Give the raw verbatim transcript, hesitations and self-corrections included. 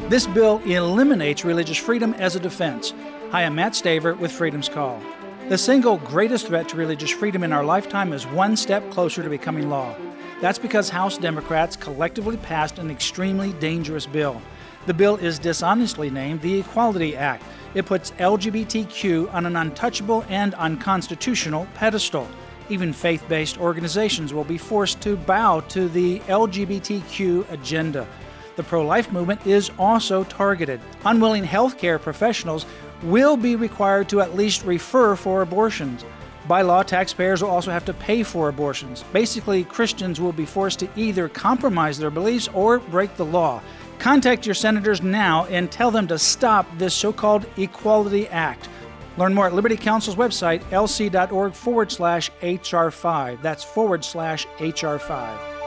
This bill eliminates religious freedom as a defense. Hi, I'm Matt Staver with Freedom's Call. The single greatest threat to religious freedom in our lifetime is one step closer to becoming law. That's because House Democrats collectively passed an extremely dangerous bill. The bill is dishonestly named the Equality Act. It puts L G B T Q on an untouchable and unconstitutional pedestal. Even faith-based organizations will be forced to bow to the L G B T Q agenda. The pro-life movement is also targeted. Unwilling healthcare professionals will be required to at least refer for abortions. By law, taxpayers will also have to pay for abortions. Basically, Christians will be forced to either compromise their beliefs or break the law. Contact your senators now and tell them to stop this so-called Equality Act. Learn more at Liberty Counsel's website, lc.org forward slash HR5. That's forward slash HR5.